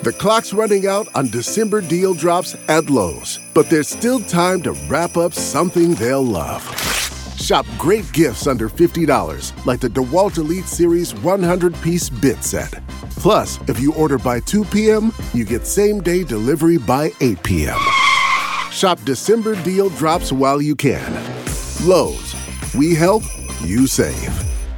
The clock's running out on December deal drops at Lowe's, but there's still time to wrap up something they'll love. Shop great gifts under $50, like the DeWalt Elite Series 100-piece bit set. Plus, if you order by 2 p.m., you get same-day delivery by 8 p.m. Shop December deal drops while you can. Lowe's. We help, you save.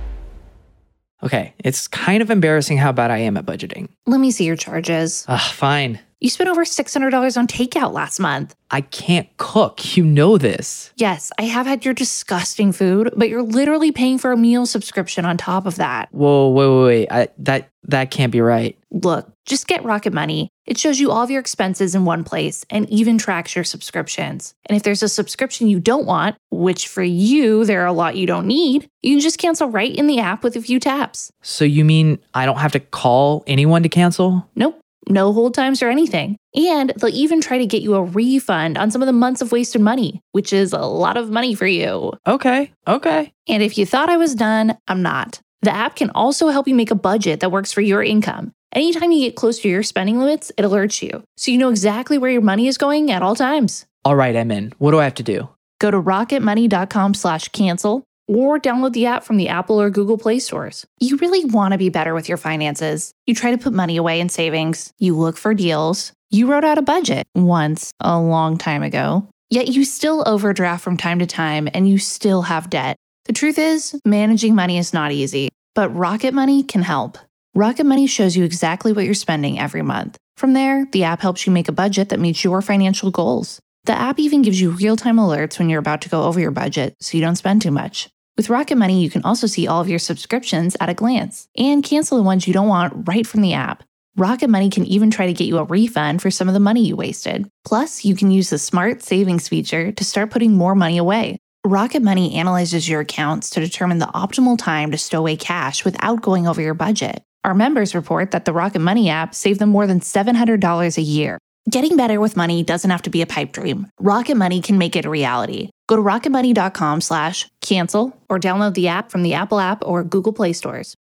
Okay, it's kind of embarrassing how bad I am at budgeting. Let me see your charges. Fine. You spent over $600 on takeout last month. I can't cook. You know this. Yes, I have had your disgusting food, but you're literally paying for a meal subscription on top of that. Whoa, wait. That can't be right. Look, just get Rocket Money. It shows you all of your expenses in one place and even tracks your subscriptions. And if there's a subscription you don't want, which for you, there are a lot you don't need, you can just cancel right in the app with a few taps. So you mean I don't have to call anyone to cancel? Nope. No hold times or anything. And they'll even try to get you a refund on some of the months of wasted money, which is a lot of money for you. Okay. And if you thought I was done, I'm not. The app can also help you make a budget that works for your income. Anytime you get close to your spending limits, it alerts you, so you know exactly where your money is going at all times. All right, I'm in. What do I have to do? Go to rocketmoney.com/cancel or download the app from the Apple or Google Play stores. You really want to be better with your finances. You try to put money away in savings. You look for deals. You wrote out a budget once, a long time ago. Yet you still overdraft from time to time and you still have debt. The truth is, managing money is not easy, but Rocket Money can help. Rocket Money shows you exactly what you're spending every month. From there, the app helps you make a budget that meets your financial goals. The app even gives you real-time alerts when you're about to go over your budget so you don't spend too much. With Rocket Money, you can also see all of your subscriptions at a glance and cancel the ones you don't want right from the app. Rocket Money can even try to get you a refund for some of the money you wasted. Plus, you can use the Smart Savings feature to start putting more money away. Rocket Money analyzes your accounts to determine the optimal time to stow away cash without going over your budget. Our members report that the Rocket Money app saved them more than $700 a year. Getting better with money doesn't have to be a pipe dream. Rocket Money can make it a reality. Go to rocketmoney.com/cancel or download the app from the Apple app or Google Play stores.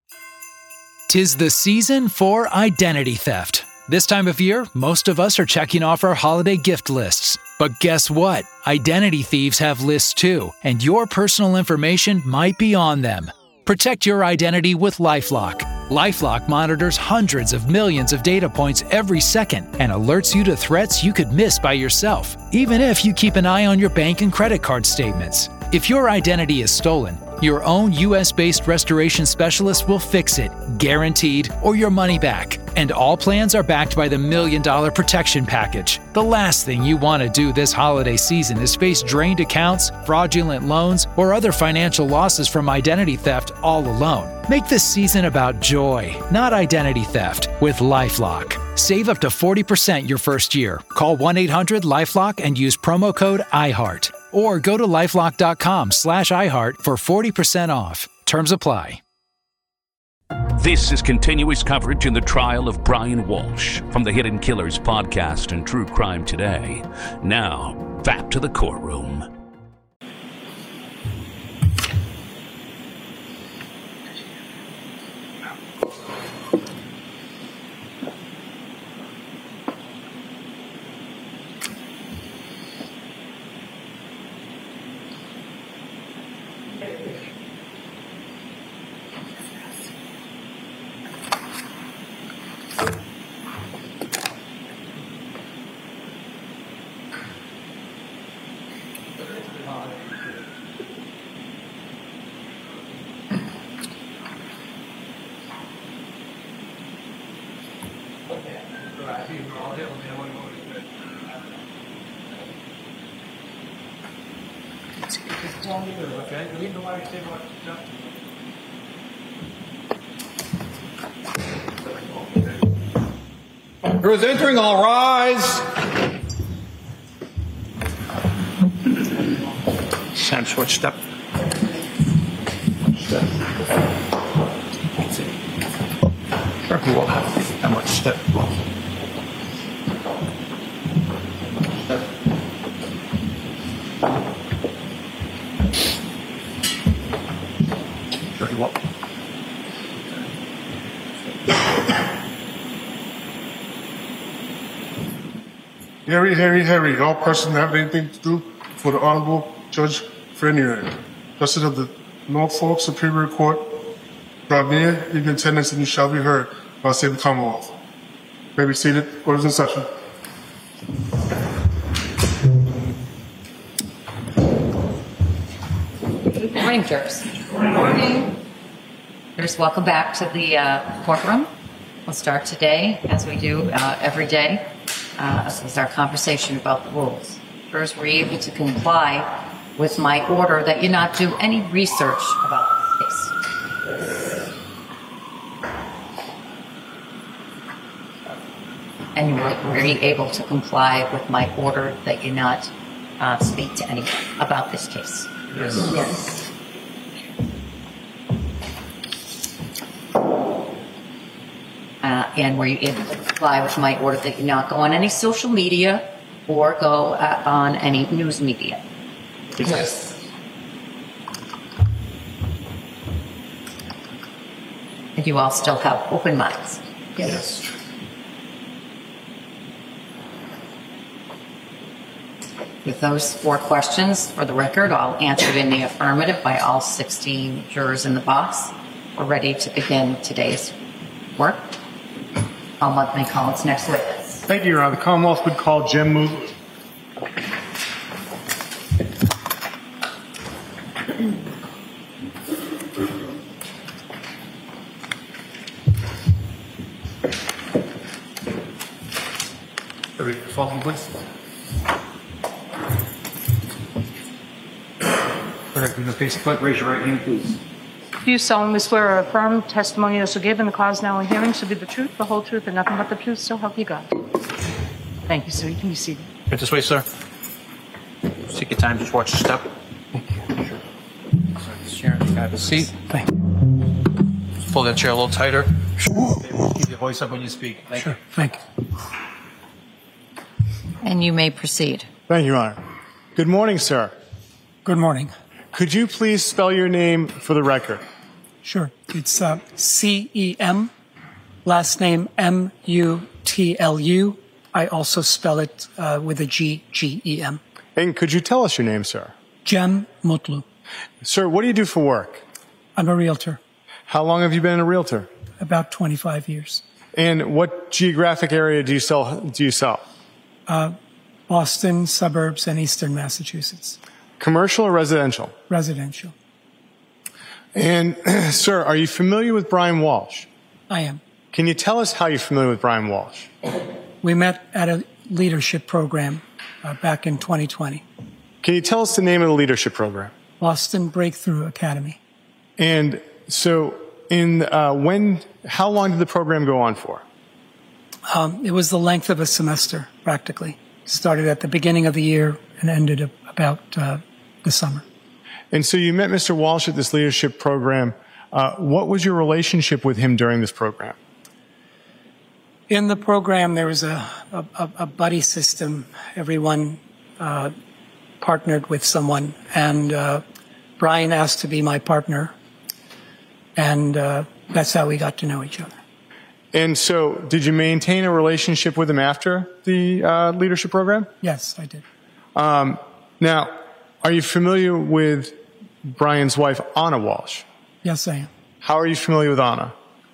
'Tis the season for identity theft. This time of year, most of us are checking off our holiday gift lists. But guess what? Identity thieves have lists too, and your personal information might be on them. Protect your identity with LifeLock. LifeLock monitors hundreds of millions of data points every second and alerts you to threats you could miss by yourself, even if you keep an eye on your bank and credit card statements. If your identity is stolen, your own US-based restoration specialist will fix it, guaranteed, or your money back. And all plans are backed by the $1 Million Protection Package. The last thing you want to do this holiday season is face drained accounts, fraudulent loans, or other financial losses from identity theft all alone. Make this season about joy, not identity theft, with LifeLock. Save up to 40% your first year. Call 1-800-LifeLock and use promo code IHEART. Or go to lifelock.com/iHeart for 40% off. Terms apply. This is continuous coverage in the trial of Brian Walsh from the Hidden Killers podcast and True Crime Today. Now, back to the courtroom. Who's entering, all rise. Sam, short step. Step. Sure, he will have that much step. Step. Sure, he will. Harry. All persons that have anything to do for the Honorable Judge Frenier, Justice of the Norfolk Superior Court, draw near, give your attendance, and you shall be heard by the state of the Commonwealth. May be seated. Orders in session. Good morning, jurors. Good morning. Jurors, welcome back to the courtroom. We'll start today, as we do every day, with our conversation about the rules. Jurors, were you able to comply with my order that you not do any research about this case? And were you able to comply with my order that you not speak to anyone about this case? Yes. Yes. And were you able to comply with my order that you not go on any social media or go on any news media? Yes. And you all still have open minds? Yes. With those 4 questions, for the record, I'll answer it in the affirmative by all 16 jurors in the box. We're ready to begin today's work. I'll let me call its next witness. Thank you, Your Honor. The Commonwealth would call Jem Moodley. Follow me, please. Raise your right hand, please. Do you solemnly swear or affirm testimony you shall give in the cause now in hearing shall be the truth, the whole truth, and nothing but the truth, so help you God? Thank you, sir. You can be seated. Right this way, sir. Take your time. Just watch your step. Sharon, you have a seat. Thank you. Just pull that chair a little tighter. Keep your voice up when you speak. Thank you. Thank you. And you may proceed. Thank you, Your Honor. Good morning, sir. Good morning. Could you please spell your name for the record? Sure. It's C-E-M, last name M-U-T-L-U. I also spell it with a G, G-E-M. And could you tell us your name, sir? Jem Mutlu. Sir, what do you do for work? I'm a realtor. How long have you been a realtor? About 25 years. And what geographic area do you sell? Boston, suburbs, and eastern Massachusetts. Commercial or residential? Residential. And, sir, are you familiar with Brian Walsh? I am. Can you tell us how you're familiar with Brian Walsh? We met at a leadership program back in 2020. Can you tell us the name of the leadership program? Boston Breakthrough Academy. And so, how long did the program go on for? It was the length of a semester, practically. Started at the beginning of the year and ended about the summer. And so you met Mr. Walsh at this leadership program. What was your relationship with him during this program? In the program, there was a buddy system. Everyone partnered with someone, and Brian asked to be my partner, and that's how we got to know each other. And so, did you maintain a relationship with him after the leadership program? Yes, I did. Now, are you familiar with Brian's wife, Anna Walsh? Yes, I am. How are you familiar with Anna?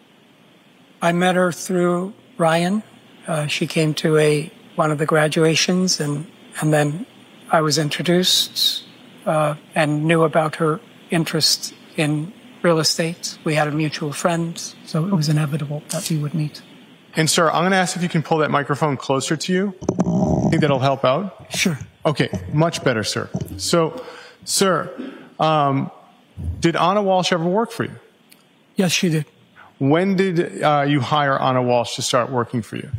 I met her through Brian. She came to one of the graduations, and then I was introduced and knew about her interest in real estate. We had a mutual friend, so it was inevitable that we would meet. And sir, I'm going to ask if you can pull that microphone closer to you. I think that'll help out. Sure. Okay, much better, sir. So, sir, did Anna Walsh ever work for you? Yes, she did. When did you hire Anna Walsh to start working for you?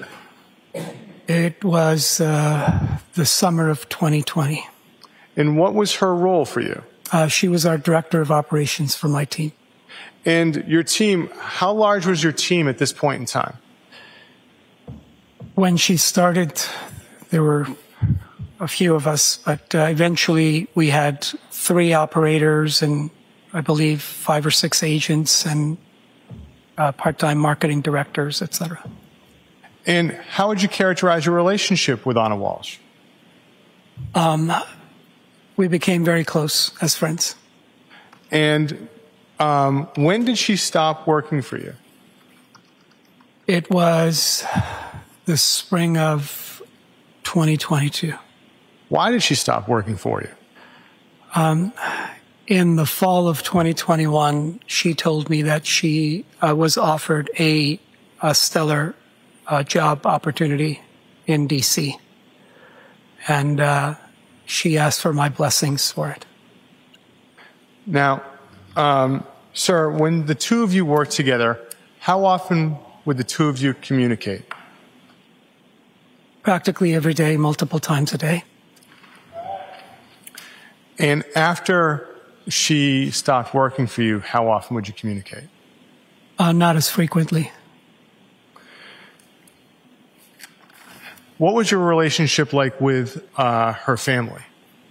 It was the summer of 2020. And what was her role for you? She was our director of operations for my team. And your team, how large was your team at this point in time? When she started, there were a few of us, but eventually we had 3 operators and I believe 5 or 6 agents and part-time marketing directors, etc. And how would you characterize your relationship with Anna Walsh? We became very close as friends. And when did she stop working for you? It was the spring of 2022. Why did she stop working for you? In the fall of 2021, she told me that she was offered a stellar job opportunity in D.C. And she asked for my blessings for it. Now, sir, when the two of you work together, how often would the two of you communicate? Practically every day, multiple times a day. And after she stopped working for you, how often would you communicate? Not as frequently. What was your relationship like with her family?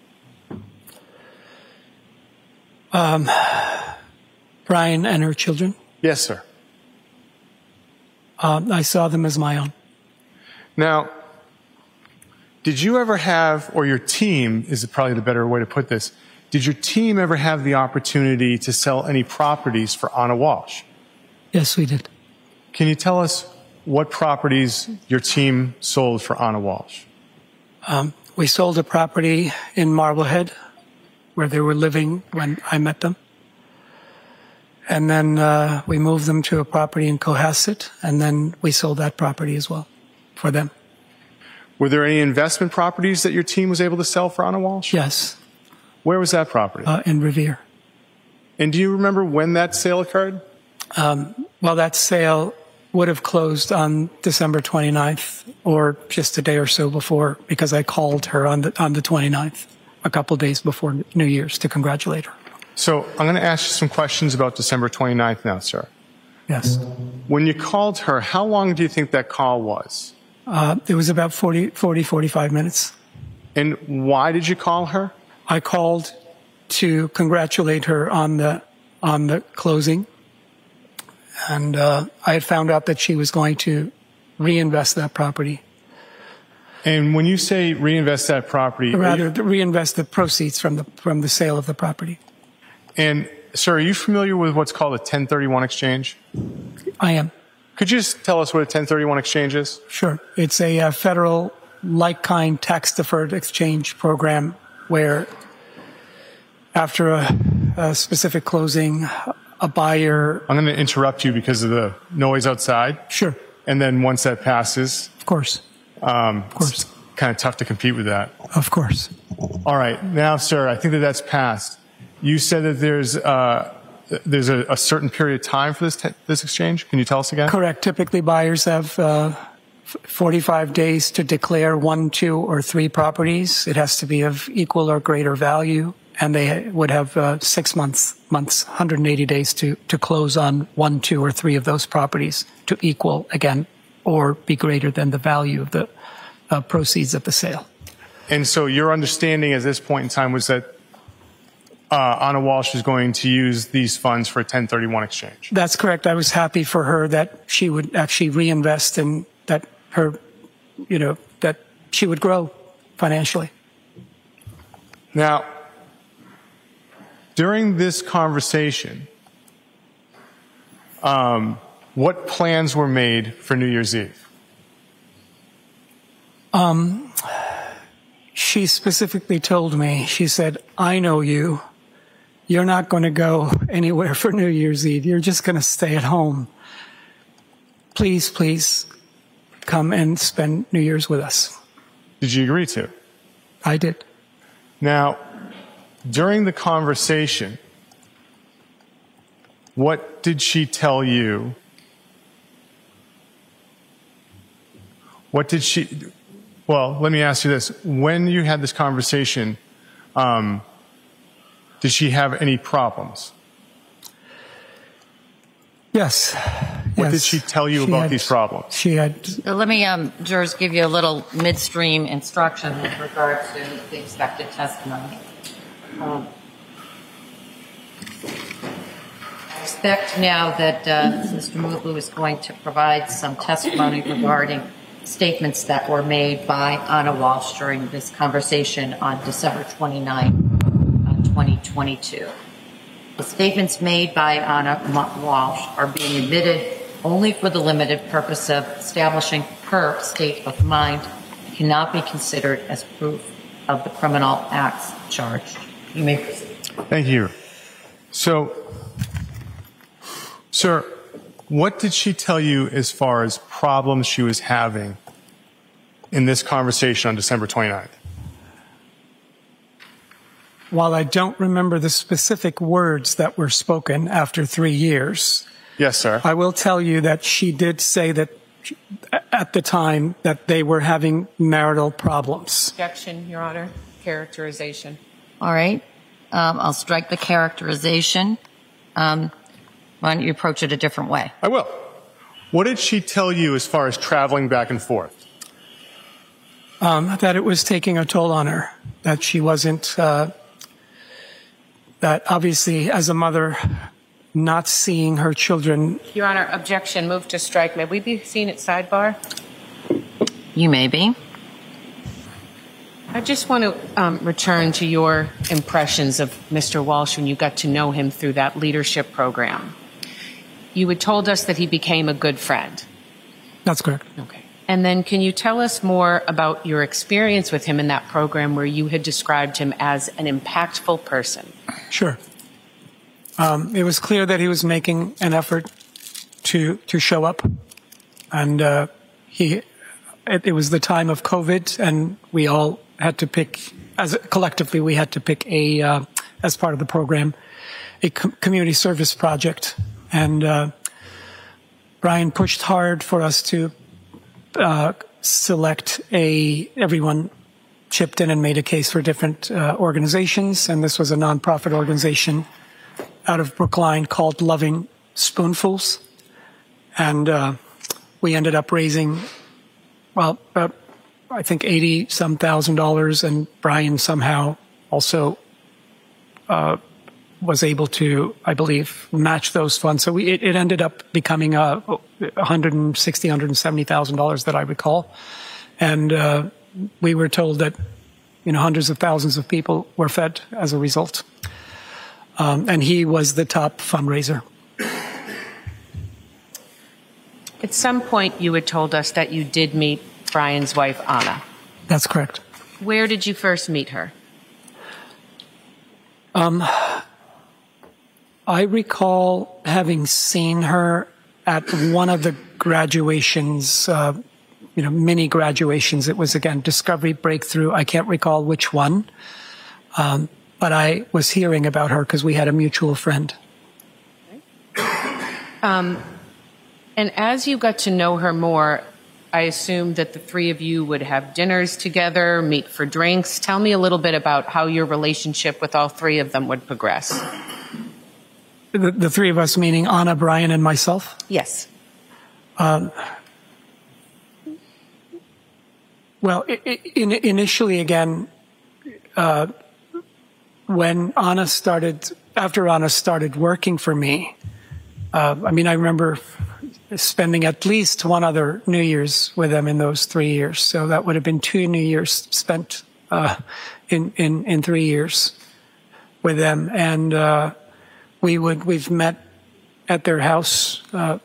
Brian and her children? Yes, sir. I saw them as my own. Now, did you ever have, or your team is probably the better way to put this, did your team ever have the opportunity to sell any properties for Anna Walsh? Yes, we did. Can you tell us what properties your team sold for Anna Walsh? We sold a property in Marblehead where they were living when I met them. And then we moved them to a property in Cohasset, and then we sold that property as well for them. Were there any investment properties that your team was able to sell for Anna Walsh? Yes. Where was that property? In Revere. And do you remember when that sale occurred? Well, that sale would have closed on December 29th or just a day or so before, because I called her on the 29th, a couple days before New Year's, to congratulate her. So I'm going to ask you some questions about December 29th now, sir. Yes. When you called her, how long do you think that call was? It was about 45 minutes. And why did you call her? I called to congratulate her on the closing. And I had found out that she was going to reinvest that property. And when you say reinvest that property... Rather, reinvest the proceeds from the sale of the property. And, sir, are you familiar with what's called a 1031 exchange? I am. Could you just tell us what a 1031 exchange is? Sure. It's a federal like-kind tax-deferred exchange program where after a specific closing, a buyer... I'm going to interrupt you because of the noise outside. Sure. And then once that passes... Of course. It's kind of tough to compete with that. Of course. All right. Now, sir, I think that's passed. You said that there's a certain period of time for this exchange. Can you tell us again? Correct. Typically, buyers have 45 days to declare 1, 2, or 3 properties. It has to be of equal or greater value, and they would have 6 months, 180 days to close on 1, 2, or 3 of those properties to equal again or be greater than the value of the proceeds of the sale. And so your understanding at this point in time was that Anna Walsh was going to use these funds for a 1031 exchange. That's correct. I was happy for her that she would actually reinvest and that that she would grow financially. Now, during this conversation, what plans were made for New Year's Eve? She specifically told me, she said, I know you. You're not going to go anywhere for New Year's Eve. You're just going to stay at home. Please, please come and spend New Year's with us. Did you agree to? I did. Now, during the conversation, what did she tell you? Well, let me ask you this. When you had this conversation, did she have any problems? Yes. What did she tell you about these problems? She had... So let me, jurors, give you a little midstream instruction with regard to the expected testimony. I expect now that Mr. Mutlu is going to provide some testimony regarding statements that were made by Anna Walsh during this conversation on December 29, 2022. The statements made by Anna Walsh are being admitted only for the limited purpose of establishing her state of mind, and cannot be considered as proof of the criminal acts charged. You may proceed. Thank you. So, sir, what did she tell you as far as problems she was having in this conversation on December 29th? While I don't remember the specific words that were spoken after 3 years, yes, sir, I will tell you that she did say that at the time that they were having marital problems. Objection, Your Honor. Characterization. All right. I'll strike the characterization. Why don't you approach it a different way? I will. What did she tell you as far as traveling back and forth? That it was taking a toll on her, that she wasn't, that obviously as a mother, not seeing her children. Your Honor, objection. Move to strike. May we be seen at sidebar? You may be. I just want to return to your impressions of Mr. Walsh when you got to know him through that leadership program. You had told us that he became a good friend. That's correct. Okay. And then can you tell us more about your experience with him in that program where you had described him as an impactful person? Sure. It was clear that he was making an effort to show up, and it was the time of COVID, and we all had to pick, collectively, we had to pick as part of the program, a community service project, and Brian pushed hard for us to select everyone chipped in and made a case for different organizations, and this was a nonprofit organization out of Brookline called Loving Spoonfuls. And we ended up raising, well, I think $80,000, and Brian somehow also was able to, I believe, match those funds. So it ended up becoming $160,000, $170,000 that I recall. And we were told that, hundreds of thousands of people were fed as a result. And he was the top fundraiser. At some point, you had told us that you did meet Brian's wife, Anna. That's correct. Where did you first meet her? I recall having seen her at one of the graduations, mini graduations. It was, again, Discovery Breakthrough. I can't recall which one. But I was hearing about her because we had a mutual friend. And as you got to know her more, I assumed that the three of you would have dinners together, meet for drinks. Tell me a little bit about how your relationship with all three of them would progress. The three of us, meaning Anna, Brian, and myself? Yes. Well, initially, again, when after Anna started working for me, I remember spending at least one other New Year's with them in those 3 years. So that would have been 2 New Years spent in 3 years with them. And we've met at their house,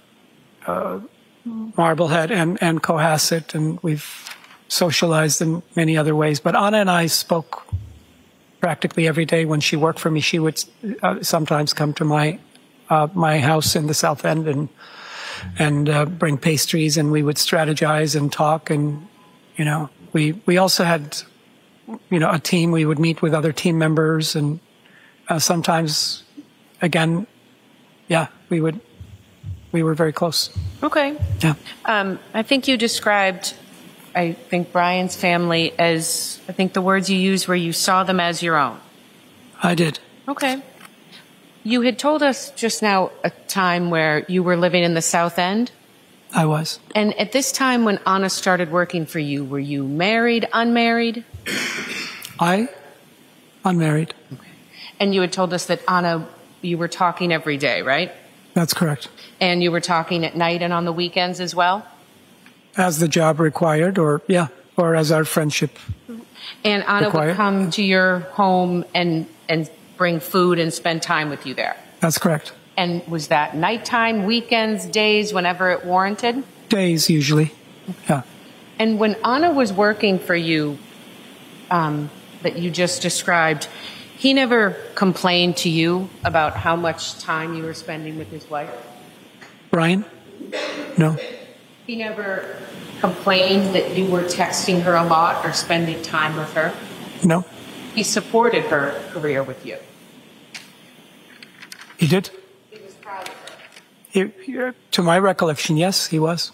Marblehead and Cohasset, and we've socialized in many other ways. But Anna and I spoke practically every day. When she worked for me, she would sometimes come to my house in the South End and bring pastries, and we would strategize and talk. And we also had a team. We would meet with other team members, and sometimes, again, we were very close. Okay. Yeah. I think you described, Brian's family as, the words you used were you saw them as your own. I did. Okay. You had told us just now a time where you were living in the South End. I was. And at this time when Anna started working for you, were you married, unmarried? Unmarried. Okay. And you had told us that Anna, you were talking every day, right? That's correct. And you were talking at night and on the weekends as well? as the job required, or as our friendship And Anna required. would come to your home and bring food and spend time with you there. That's correct. And was that nighttime, weekends, days, whenever it warranted? Days, usually. Yeah. And when Anna was working for you, that you just described, he never complained to you about how much time you were spending with his wife? Brian? No. He never complained that you were texting her a lot or spending time with her? No. He supported her career with you? He did? He was proud of her? To my recollection, yes, he was.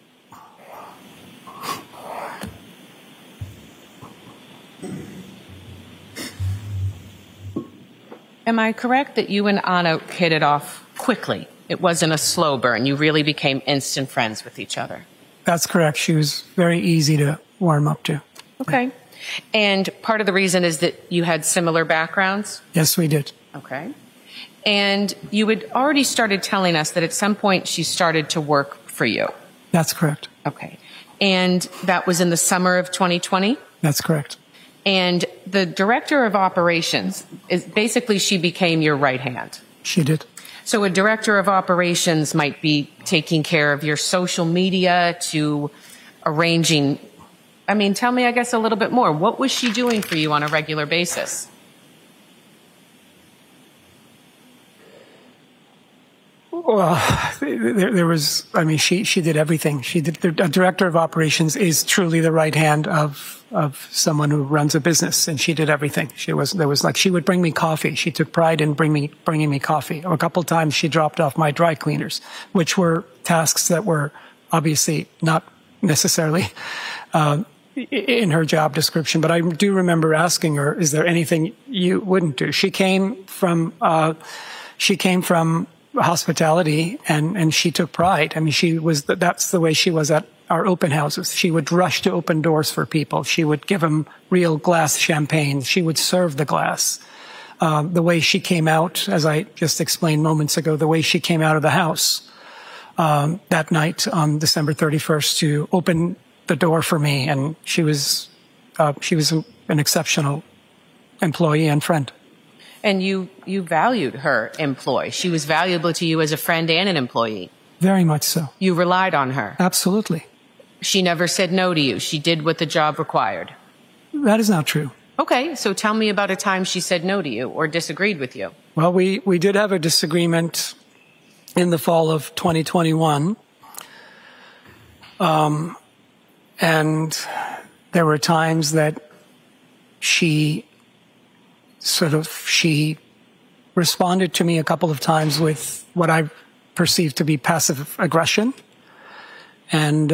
Am I correct that you and Anna hit it off quickly? It wasn't a slow burn. You really became instant friends with each other. That's correct. She was very easy to warm up to. Okay. And part of the reason is that you had similar backgrounds? Yes, we did. Okay. And you had already started telling us that at some point she started to work for you. That's correct. Okay. And that was in the summer of 2020? That's correct. And the director of operations, is basically she became your right hand. She did. So a director of operations might be taking care of your social media to arranging. I mean, tell me, I guess, a little bit more. What was she doing for you on a regular basis? Well, there was, I mean, she did everything. She did, the director of operations is truly the right hand of someone who runs a business, and she did everything. She would bring me coffee. She took pride in bringing me coffee. A couple times she dropped off my dry cleaners, which were tasks that were obviously not necessarily in her job description. But I do remember asking her, is there anything you wouldn't do? She came from hospitality, and she took pride. I mean, that's the way she was at our open houses. She would rush to open doors for people. She would give them real glass champagne. She would serve the glass. The way she came out, as I just explained moments ago, the way she came out of the house that night on December 31st to open the door for me, and she was an exceptional employee and friend. And you valued her employee. She was valuable to you as a friend and an employee. Very much so. You relied on her. Absolutely. She never said no to you. She did what the job required. That is not true. Okay, so tell me about a time she said no to you or disagreed with you. Well, we did have a disagreement in the fall of 2021. And there were times that she responded to me a couple of times with what I perceived to be passive aggression. And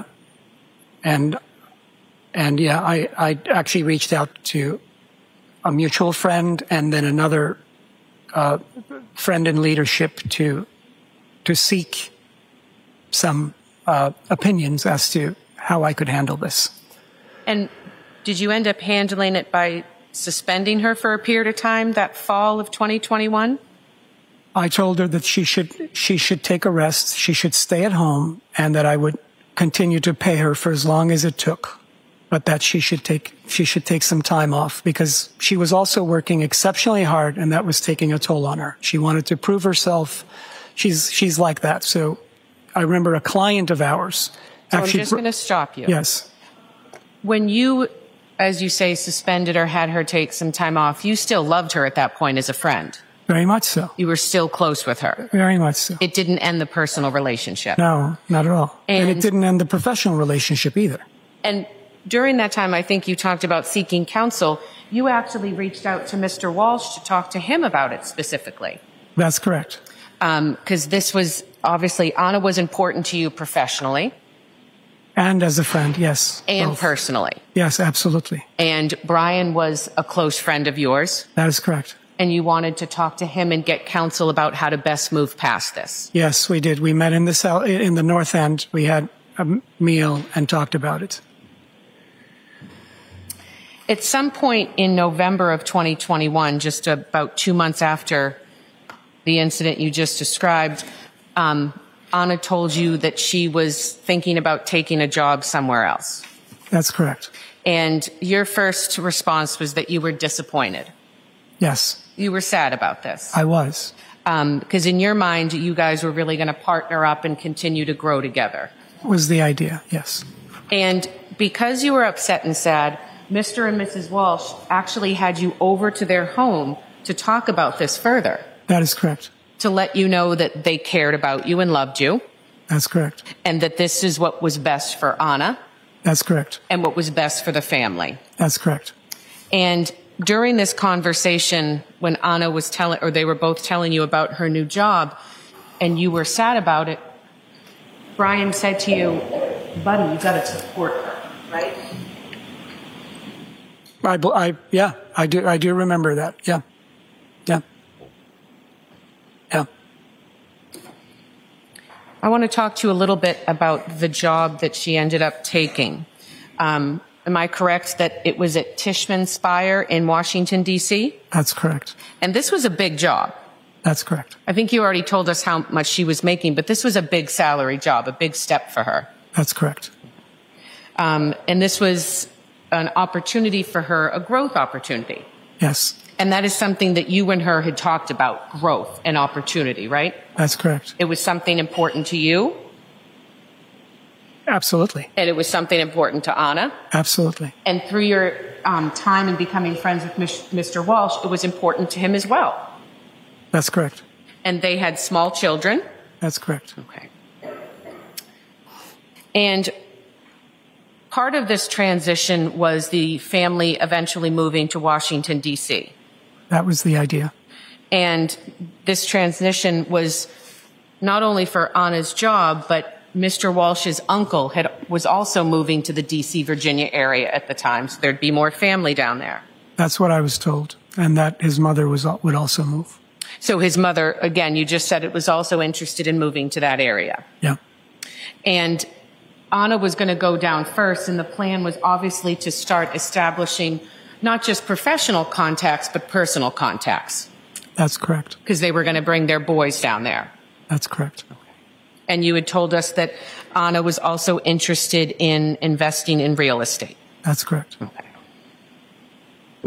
I actually reached out to a mutual friend and then another friend in leadership to seek some opinions as to how I could handle this. And did you end up handling it by suspending her for a period of time that fall of 2021? I told her that she should take a rest, she should stay at home, and that I would continue to pay her for as long as it took, but that she should take some time off because she was also working exceptionally hard, and that was taking a toll on her. She wanted to prove herself. She's like that. So I remember a client of ours. So I'm just going to stop you. Yes. When you, as you say, suspended or had her take some time off, you still loved her at that point as a friend. Very much so. You were still close with her. Very much so. It didn't end the personal relationship. No, not at all. And it didn't end the professional relationship either. And during that time, I think you talked about seeking counsel. You actually reached out to Mr. Walsh to talk to him about it specifically. That's correct. Because this was, obviously, Anna was important to you professionally. And as a friend, yes. And both. Personally. Yes, absolutely. And Brian was a close friend of yours. That is correct. And you wanted to talk to him and get counsel about how to best move past this. Yes, we did. We met in the North End. We had a meal and talked about it. At some point in November of 2021, just about 2 months after the incident you just described, Anna Anna told you that she was thinking about taking a job somewhere else. That's correct. And your first response was that you were disappointed. Yes. You were sad about this. I was. Because in your mind, you guys were really going to partner up and continue to grow together. Was the idea, yes. And because you were upset and sad, Mr. and Mrs. Walsh actually had you over to their home to talk about this further. That is correct. To let you know that they cared about you and loved you. That's correct. And that this is what was best for Anna. That's correct. And what was best for the family. That's correct. And during this conversation, when Anna was telling, or they were both telling you about her new job, and you were sad about it, Brian said to you, buddy, you got to support her, right? I do remember that. Yeah. I want to talk to you a little bit about the job that she ended up taking. Am I correct that it was at Tishman Speyer in Washington, D.C.? That's correct. And this was a big job. That's correct. I think you already told us how much she was making, but this was a big salary job, a big step for her. That's correct. And this was an opportunity for her, a growth opportunity. Yes. And that is something that you and her had talked about, growth and opportunity, right? That's correct. It was something important to you. Absolutely. And it was something important to Anna. Absolutely. And through your time in becoming friends with Mr. Walsh, it was important to him as well. That's correct. And they had small children. That's correct. Okay. And part of this transition was the family eventually moving to Washington, D.C. That was the idea. And this transition was not only for Anna's job, but Mr. Walsh's uncle was also moving to the D.C., Virginia area at the time, so there'd be more family down there. That's what I was told, and that his mother would also move. So his mother, again, you just said it was also interested in moving to that area. Yeah. And Anna was going to go down first, and the plan was obviously to start establishing not just professional contacts, but personal contacts. That's correct. Because they were going to bring their boys down there. That's correct. And you had told us that Anna was also interested in investing in real estate. That's correct. Okay.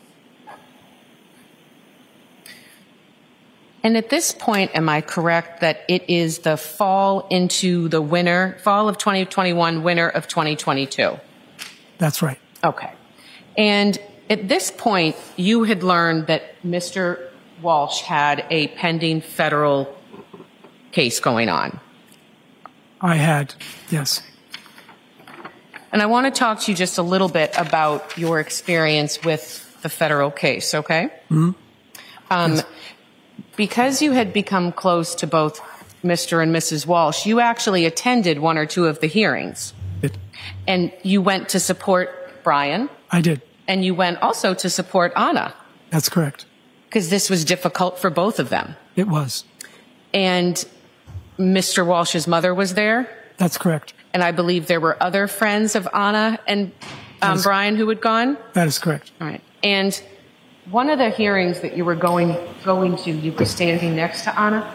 And at this point, am I correct that it is the fall of 2021, winter of 2022? That's right. Okay. And at this point, you had learned that Mr. Walsh had a pending federal case going on. I had, yes. And I want to talk to you just a little bit about your experience with the federal case, okay? Mm-hmm. Yes. Because you had become close to both Mr. and Mrs. Walsh, you actually attended one or two of the hearings. And you went to support Brian. I did. And you went also to support Anna. That's correct. Because this was difficult for both of them. It was. And Mr. Walsh's mother was there. That's correct. And I believe there were other friends of Anna and Brian who had gone. That is correct. All right. And one of the hearings that you were going to, you were standing next to Anna.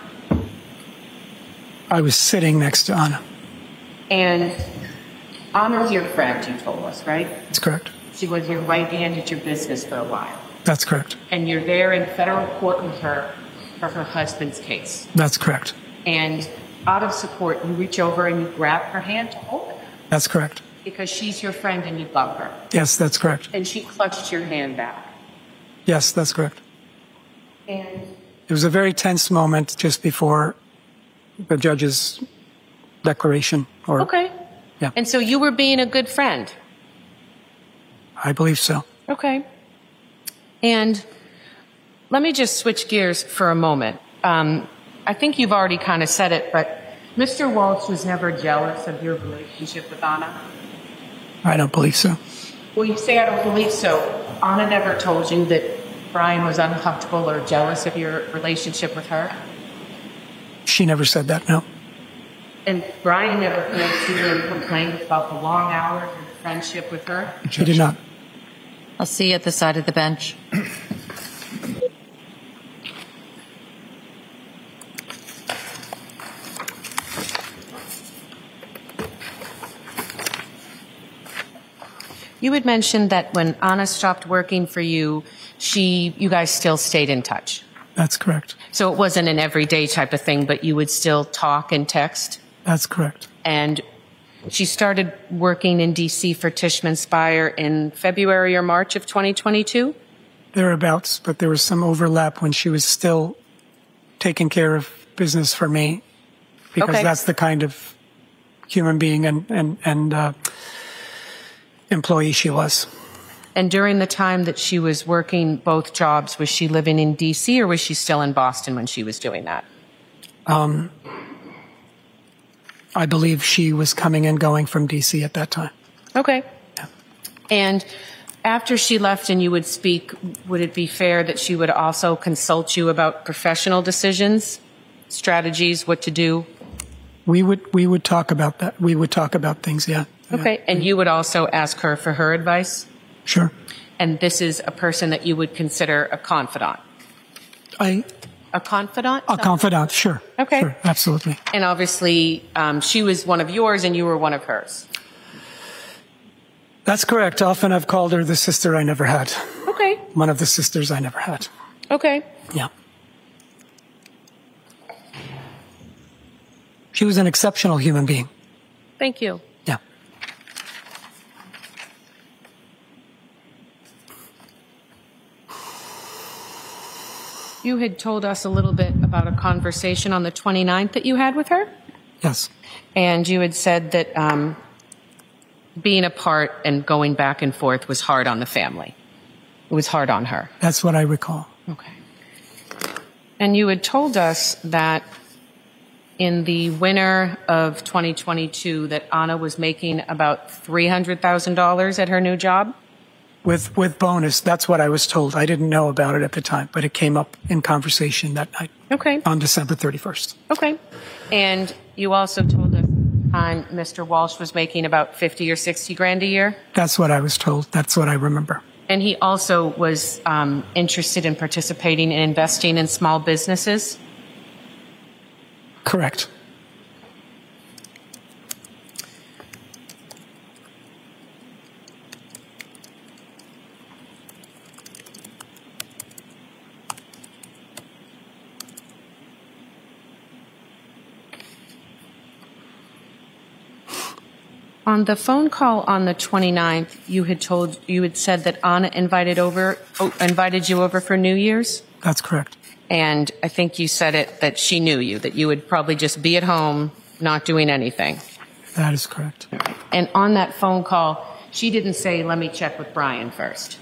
I was sitting next to Anna. And Anna's your friend, you told us, right? That's correct. She was your right hand at your business for a while. That's correct. And you're there in federal court with her for her husband's case. That's correct. And out of support, you reach over and you grab her hand to hold it. That's correct. Because she's your friend and you love her. Yes, that's correct. And she clutched your hand back. Yes, that's correct. And it was a very tense moment just before the judge's declaration. Okay. Yeah. And so you were being a good friend. I believe so. Okay. And let me just switch gears for a moment. I think you've already kind of said it, but Mr. Walsh was never jealous of your relationship with Anna? I don't believe so. Well, you say I don't believe so. Anna never told you that Brian was uncomfortable or jealous of your relationship with her? She never said that, no. And Brian never came to you and complained about the long hours and friendship with her? She did not. I'll see you at the side of the bench. You had mentioned that when Anna stopped working for you, you guys still stayed in touch. That's correct. So it wasn't an everyday type of thing, but you would still talk and text? That's correct. And she started working in D.C. for Tishman Speyer in February or March of 2022? Thereabouts, but there was some overlap when she was still taking care of business for me, because that's the kind of human being and employee she was. And during the time that she was working both jobs, was she living in D.C. or was she still in Boston when she was doing that? I believe she was coming and going from D.C. at that time. Okay. Yeah. And after she left and you would speak, would it be fair that she would also consult you about professional decisions, strategies, what to do? We would talk about that. We would talk about things, yeah. Okay. And you would also ask her for her advice? Sure. And this is a person that you would consider a confidant? A confidant? A confidant, sure. Okay. Sure, absolutely. And obviously, she was one of yours and you were one of hers. That's correct. Often I've called her the sister I never had. Okay. One of the sisters I never had. Okay. Yeah. She was an exceptional human being. Thank you. Yeah. You had told us a little bit about a conversation on the 29th that you had with her? Yes. And you had said that being apart and going back and forth was hard on the family. It was hard on her. That's what I recall. Okay. And you had told us that in the winter of 2022 that Anna was making about $300,000 at her new job? With bonus, that's what I was told. I didn't know about it at the time, but it came up in conversation that night. Okay. On December 31st. Okay. And you also told us Mr. Walsh was making about 50 or 60 grand a year? That's what I was told. That's what I remember. And he also was interested in participating in investing in small businesses? Correct. On the phone call on the 29th, you had said that Anna invited you over for New Year's? That's correct. And I think you said that she knew you, that you would probably just be at home, not doing anything. That is correct. And on that phone call, she didn't say, let me check with Brian first.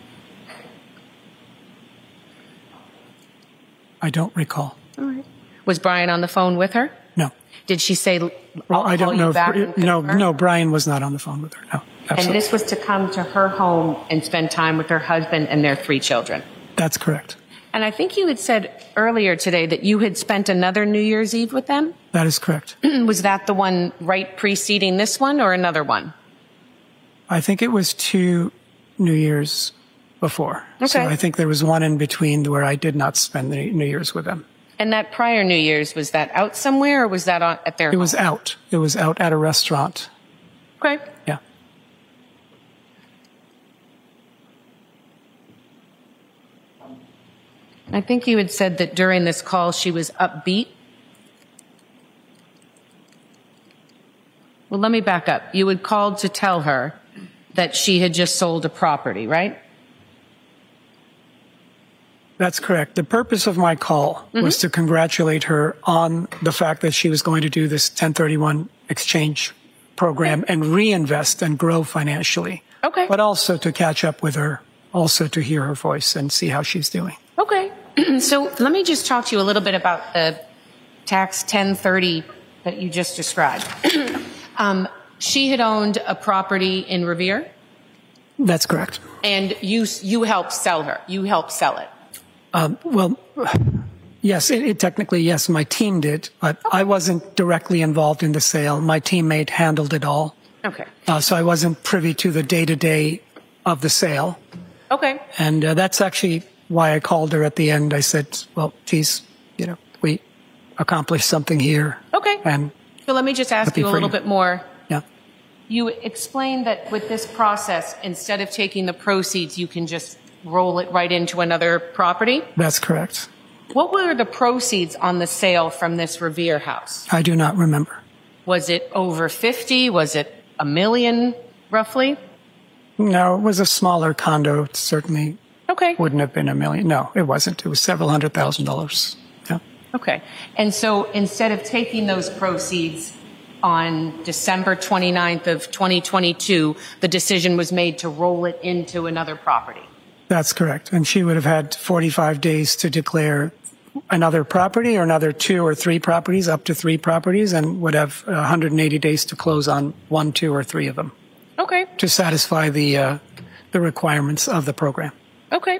I don't recall. All right. Was Brian on the phone with her? No. Did she say, I don't know. No, Brian was not on the phone with her. No. Absolutely. And this was to come to her home and spend time with her husband and their 3 children. That's correct. And I think you had said earlier today that you had spent another New Year's Eve with them? That is correct. Was that the one right preceding this one or another one? I think it was 2 New Years before. Okay. So I think there was one in between where I did not spend the New Year's with them. And that prior New Year's, was that out somewhere or was that at their home? It was out. It was out at a restaurant. Okay. Yeah. I think you had said that during this call she was upbeat. Well, let me back up. You had called to tell her that she had just sold a property, right? That's correct. The purpose of my call was to congratulate her on the fact that she was going to do this 1031 exchange program and reinvest and grow financially. Okay. But also to catch up with her, also to hear her voice and see how she's doing. Okay. So let me just talk to you a little bit about the tax 1030 that you just described. She had owned a property in Revere? That's correct. And you helped sell her. You helped sell it. Well, yes, technically, yes, my team did, but I wasn't directly involved in the sale. My teammate handled it all. Okay. So I wasn't privy to the day-to-day of the sale. Okay. And that's actually why I called her at the end. I said, well, geez, we accomplished something here. Okay. And so let me just ask you a little bit more. Yeah. You explained that with this process, instead of taking the proceeds, you can just roll it right into another property? That's correct. What were the proceeds on the sale from this Revere house? I do not remember. Was it over 50? Was it $1 million, roughly? No, it was a smaller condo. It certainly Okay. wouldn't have been $1 million. No, it wasn't. It was several $100,000. Yeah. Okay. And so instead of taking those proceeds on December 29th of 2022, the decision was made to roll it into another property. That's correct. And she would have had 45 days to declare another property or another 2 or 3 properties, up to 3 properties, and would have 180 days to close on 1, 2, or 3 of them. Okay. To satisfy the requirements of the program. Okay.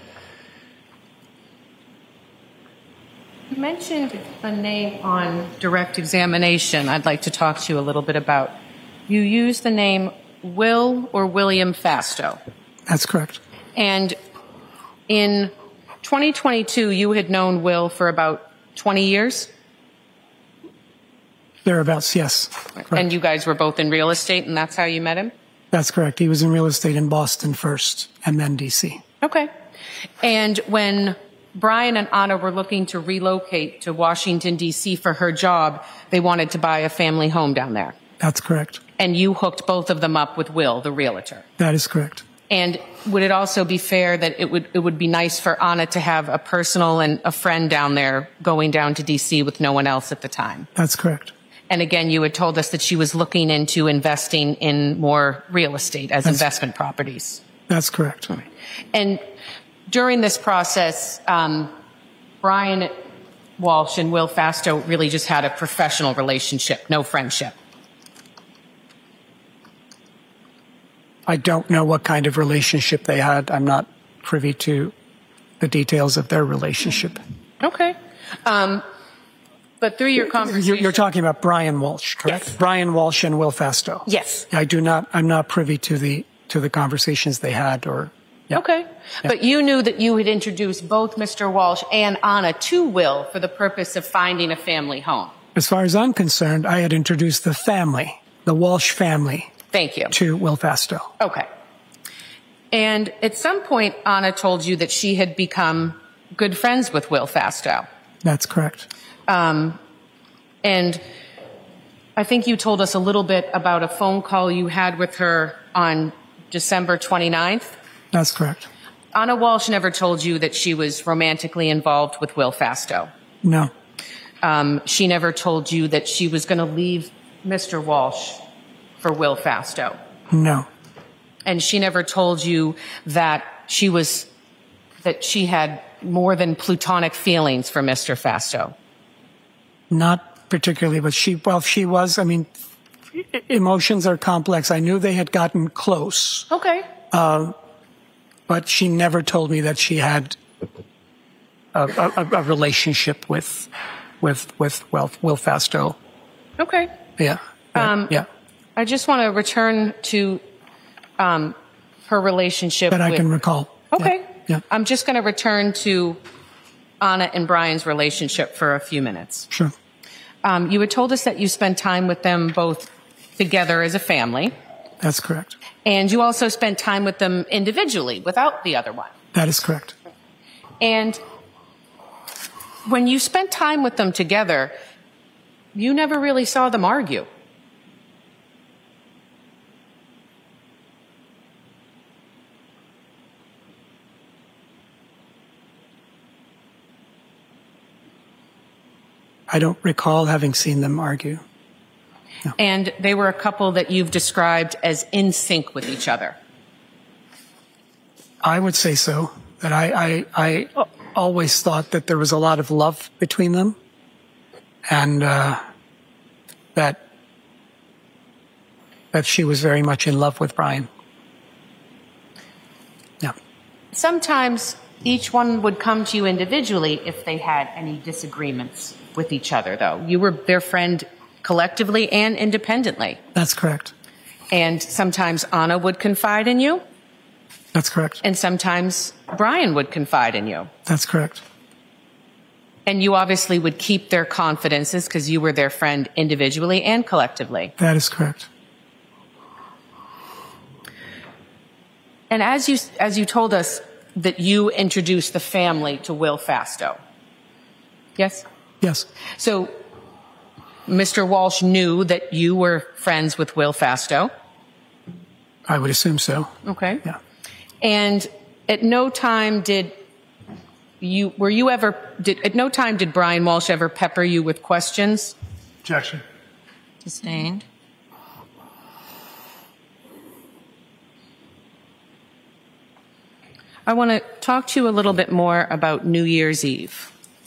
You mentioned a name on direct examination I'd like to talk to you a little bit about. You used the name Will or William Fastow. That's correct. And in 2022, you had known Will for about 20 years? Thereabouts, yes. Correct. And you guys were both in real estate, and that's how you met him? That's correct. He was in real estate in Boston first, and then D.C. Okay. And when Brian and Anna were looking to relocate to Washington, D.C. for her job, they wanted to buy a family home down there. That's correct. And you hooked both of them up with Will, the realtor. That is correct. And would it also be fair that it would be nice for Anna to have a personal and a friend down there going down to D.C. with no one else at the time? That's correct. And again, you had told us that she was looking into investing in more real estate as investment properties. That's correct. And during this process, Brian Walsh and Will Fastow really just had a professional relationship, no friendship. I don't know what kind of relationship they had. I'm not privy to the details of their relationship. Okay. But through your conversation... You're talking about Brian Walsh, correct? Yes. Brian Walsh and Will Fastow. Yes. I'm not privy to the conversations they had or... Yeah. Okay. Yeah. But you knew that you had introduced both Mr. Walsh and Anna to Will for the purpose of finding a family home. As far as I'm concerned, I had introduced the family, the Walsh family. Thank you. To Will Fastow. Okay. And at some point, Anna told you that she had become good friends with Will Fastow. That's correct. And I think you told us a little bit about a phone call you had with her on December 29th. That's correct. Anna Walsh never told you that she was romantically involved with Will Fastow. No. She never told you that she was going to leave Mr. Walsh for Will Fastow. No. And she never told you that she had more than platonic feelings for Mr. Fastow. Not particularly, but she was, emotions are complex. I knew they had gotten close. Okay. But she never told me that she had a relationship with Will Fastow. Okay. Yeah. Yeah. I just want to return to her relationship that I can recall. Okay. Yeah. I'm just going to return to Anna and Brian's relationship for a few minutes. Sure. You had told us that you spent time with them both together as a family. That's correct. And you also spent time with them individually without the other one. That is correct. And when you spent time with them together, you never really saw them argue. I don't recall having seen them argue. No. And they were a couple that you've described as in sync with each other. I would say so. That I always thought that there was a lot of love between them, and that she was very much in love with Brian. Yeah. Sometimes each one would come to you individually if they had any disagreements with each other, though. You were their friend collectively and independently. That's correct. And sometimes Anna would confide in you. That's correct. And sometimes Brian would confide in you. That's correct. And you obviously would keep their confidences because you were their friend individually and collectively. That is correct. And as you told us that you introduced the family to Will Fastow. Yes? Yes. So Mr. Walsh knew that you were friends with Will Fastow. I would assume so. Okay. Yeah. And at no time did Brian Walsh ever pepper you with questions? Objection. Sustained. I want to talk to you a little bit more about New Year's Eve.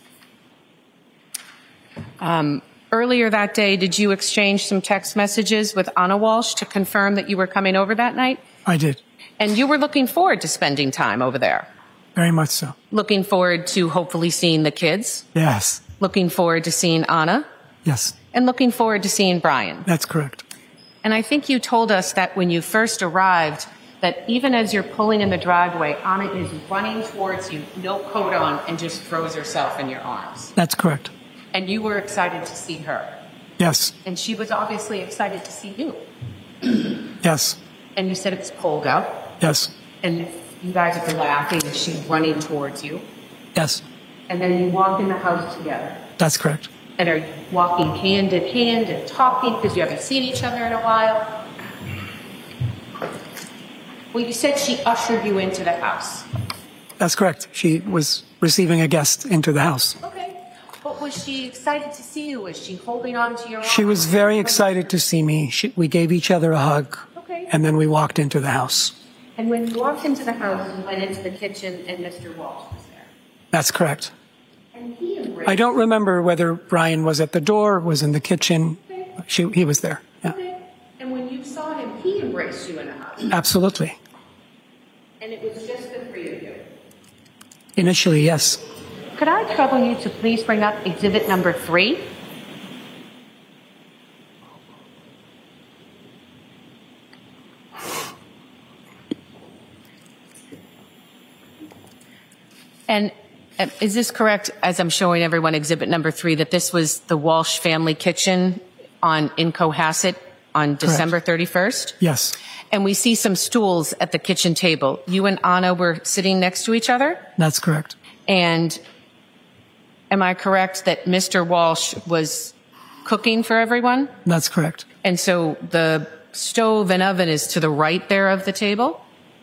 Earlier that day, did you exchange some text messages with Anna Walsh to confirm that you were coming over that night? I did. And you were looking forward to spending time over there? Very much so. Looking forward to hopefully seeing the kids? Yes. Looking forward to seeing Anna? Yes. And looking forward to seeing Brian? That's correct. And I think you told us that when you first arrived, that even as you're pulling in the driveway, Anna is running towards you, no coat on, and just throws herself in your arms. That's correct. And you were excited to see her. Yes. And she was obviously excited to see you. Yes. And you said it's cold out. Yes. And you guys are laughing and she's running towards you. Yes. And then you walk in the house together. That's correct. And are you walking hand in hand and talking because you haven't seen each other in a while? Well, you said she ushered you into the house. That's correct. She was receiving a guest into the house. Okay. But was she excited to see you? Was she holding on to your arm? She was very excited to see me. We gave each other a hug. Okay. And then we walked into the house. And when you walked into the house, you went into the kitchen and Mr. Walsh was there. That's correct. And he embraced I don't remember whether Brian was at the door, was in the kitchen. Okay. He was there. Yeah. Okay. And when you saw him, he embraced you in a hug. Absolutely. And it was just the three of you. Initially, yes. Could I trouble you to please bring up exhibit number 3? And is this correct, as I'm showing everyone exhibit number 3, that this was the Walsh family kitchen in Cohasset on December 31st? Yes. And we see some stools at the kitchen table. You and Anna were sitting next to each other? That's correct. And am I correct that Mr. Walsh was cooking for everyone? That's correct. And so the stove and oven is to the right there of the table?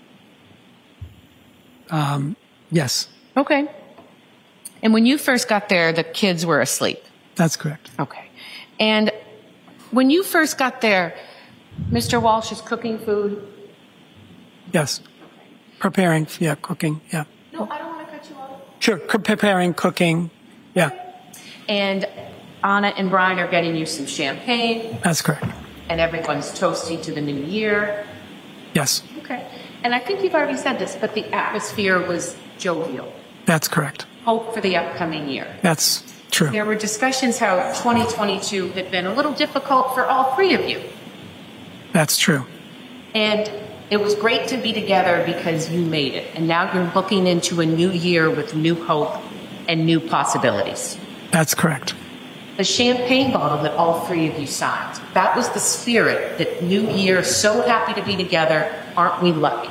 Yes. Okay. And when you first got there, the kids were asleep? That's correct. Okay. And when you first got there, Mr. Walsh is cooking food? Yes. Preparing, cooking, yeah. No, I don't want to cut you off. Sure, preparing, cooking, yeah. And Anna and Brian are getting you some champagne. That's correct. And everyone's toasting to the new year. Yes. Okay. And I think you've already said this, but the atmosphere was jovial. That's correct. Hope for the upcoming year. That's true. There were discussions how 2022 had been a little difficult for all three of you. That's true. And it was great to be together because you made it. And now you're looking into a new year with new hope and new possibilities. That's correct. The champagne bottle that all three of you signed, that was the spirit that New Year, so happy to be together, aren't we lucky?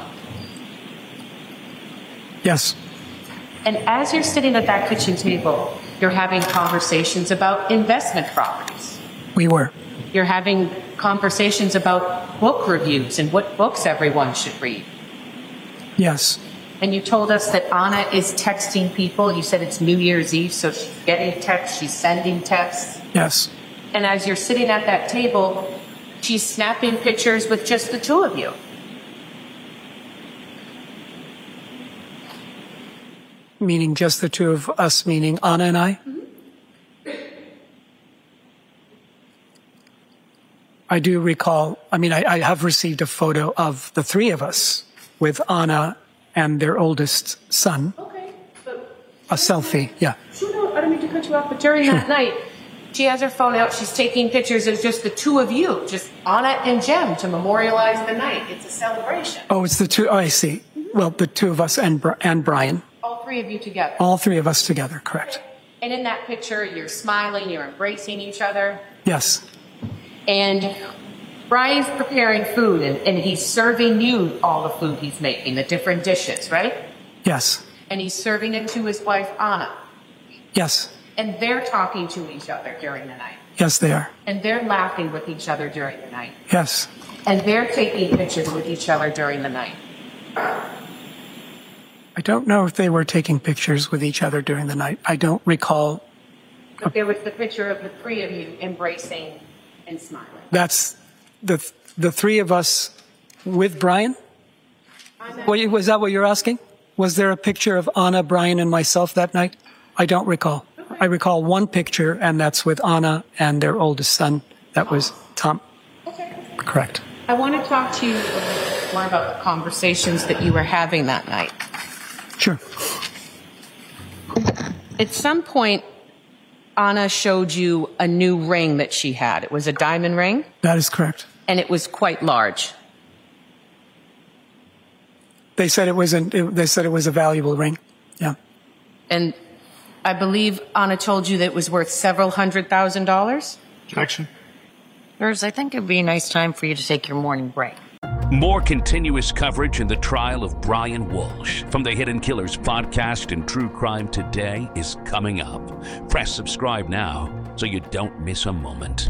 Yes. And as you're sitting at that kitchen table, you're having conversations about investment properties. We were. You're having conversations about book reviews and what books everyone should read. Yes. And you told us that Anna is texting people. You said it's New Year's Eve, so she's getting texts, she's sending texts. Yes. And as you're sitting at that table, she's snapping pictures with just the two of you. Meaning just the two of us, meaning Anna and I? Mm-hmm. I do recall, I have received a photo of the three of us with Anna and their oldest son. Okay. A selfie, yeah. Sure, I don't mean to cut you off, but during that night, she has her phone out, she's taking pictures of just the two of you, just Anna and Jem, to memorialize the night. It's a celebration. Oh, it's the two, I see. Well, the two of us and Brian. All three of you together. All three of us together, correct. And in that picture, you're smiling, you're embracing each other. Yes. And Brian's preparing food and he's serving you all the food he's making, the different dishes, right? Yes. And he's serving it to his wife, Anna. Yes. And they're talking to each other during the night. Yes, they are. And they're laughing with each other during the night. Yes. And they're taking pictures with each other during the night. I don't know if they were taking pictures with each other during the night. I don't recall. But there was the picture of the three of you embracing and smiling. That's the three of us with Brian? Was that what you're asking? Was there a picture of Anna, Brian, and myself that night? I don't recall. I recall one picture, and that's with Anna and their oldest son. That was Tom. Okay. Correct. I want to talk to you a little more about the conversations that you were having that night. Sure. At some point, Anna showed you a new ring that she had. It was a diamond ring? That is correct. And it was quite large. They said it was a valuable ring. Yeah. And I believe Anna told you that it was worth several $100,000? Objection. Nurse, I think it'd be a nice time for you to take your morning break. More continuous coverage in the trial of Brian Walsh from the Hidden Killers podcast and True Crime Today is coming up. Press subscribe now so you don't miss a moment.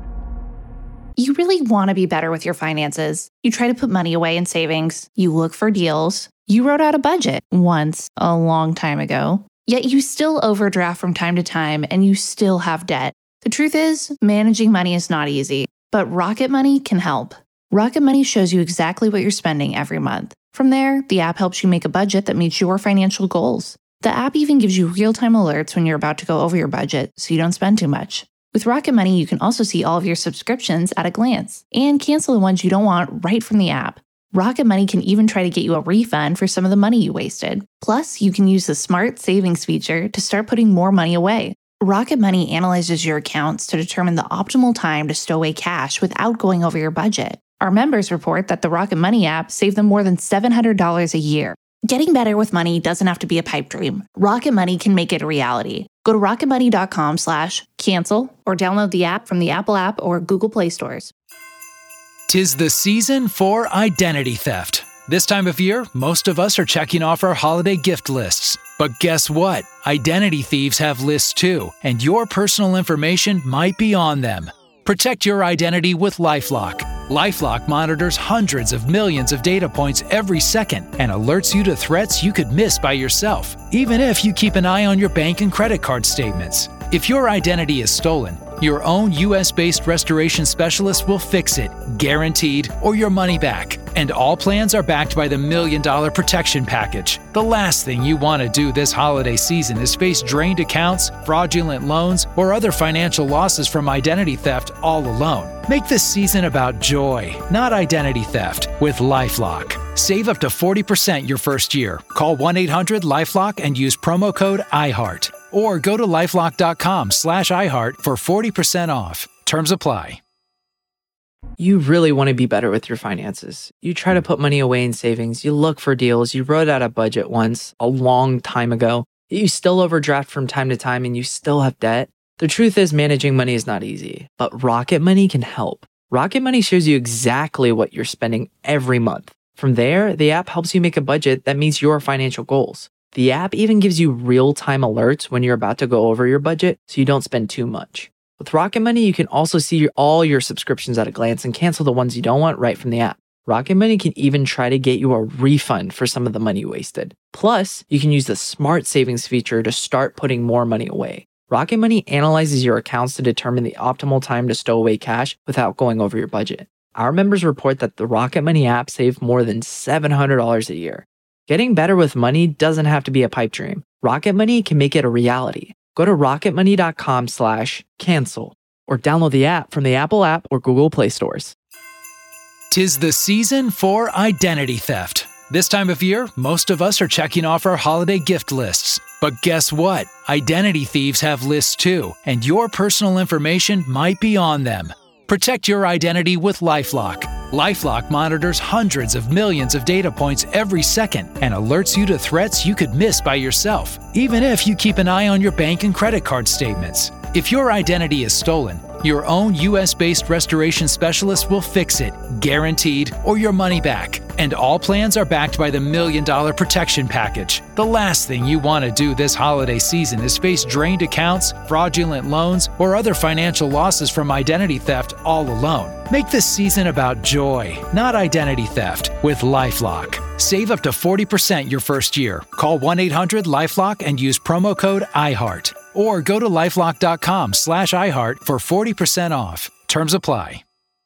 You really want to be better with your finances. You try to put money away in savings. You look for deals. You wrote out a budget once, a long time ago. Yet you still overdraft from time to time and you still have debt. The truth is, managing money is not easy, but Rocket Money can help. Rocket Money shows you exactly what you're spending every month. From there, the app helps you make a budget that meets your financial goals. The app even gives you real-time alerts when you're about to go over your budget so you don't spend too much. With Rocket Money, you can also see all of your subscriptions at a glance and cancel the ones you don't want right from the app. Rocket Money can even try to get you a refund for some of the money you wasted. Plus, you can use the Smart Savings feature to start putting more money away. Rocket Money analyzes your accounts to determine the optimal time to stow away cash without going over your budget. Our members report that the Rocket Money app saved them more than $700 a year. Getting better with money doesn't have to be a pipe dream. Rocket Money can make it a reality. Go to rocketmoney.com/cancel or download the app from the Apple app or Google Play stores. 'Tis the season for identity theft. This time of year, most of us are checking off our holiday gift lists. But guess what? Identity thieves have lists too, and your personal information might be on them. Protect your identity with LifeLock. LifeLock monitors hundreds of millions of data points every second and alerts you to threats you could miss by yourself, even if you keep an eye on your bank and credit card statements. If your identity is stolen, your own US-based restoration specialist will fix it, guaranteed, or your money back. And all plans are backed by the $1 Million Protection Package. The last thing you want to do this holiday season is face drained accounts, fraudulent loans, or other financial losses from identity theft all alone. Make this season about joy, not identity theft, with LifeLock. Save up to 40% your first year. Call 1-800-LifeLock and use promo code IHEART. Or go to lifelock.com/iHeart for 40% off. Terms apply. You really want to be better with your finances. You try to put money away in savings. You look for deals. You wrote out a budget once, a long time ago. You still overdraft from time to time and you still have debt. The truth is, managing money is not easy, but Rocket Money can help. Rocket Money shows you exactly what you're spending every month. From there, the app helps you make a budget that meets your financial goals. The app even gives you real-time alerts when you're about to go over your budget so you don't spend too much. With Rocket Money, you can also see all your subscriptions at a glance and cancel the ones you don't want right from the app. Rocket Money can even try to get you a refund for some of the money you wasted. Plus, you can use the Smart Savings feature to start putting more money away. Rocket Money analyzes your accounts to determine the optimal time to stow away cash without going over your budget. Our members report that the Rocket Money app saved more than $700 a year. Getting better with money doesn't have to be a pipe dream. Rocket Money can make it a reality. Go to rocketmoney.com/cancel or download the app from the Apple app or Google Play stores. 'Tis the season for identity theft. This time of year, most of us are checking off our holiday gift lists. But guess what? Identity thieves have lists too, and your personal information might be on them. Protect your identity with LifeLock. LifeLock monitors hundreds of millions of data points every second and alerts you to threats you could miss by yourself, even if you keep an eye on your bank and credit card statements. If your identity is stolen, Your own U.S.-based restoration specialist will fix it, guaranteed, or your money back. And all plans are backed by the $1 Million Protection Package. The last thing you want to do this holiday season is face drained accounts, fraudulent loans, or other financial losses from identity theft all alone. Make this season about joy, not identity theft, with LifeLock. Save up to 40% your first year. Call 1-800-LifeLock and use promo code IHEART. Or go to lifelock.com/iHeart for 40% off. Terms apply.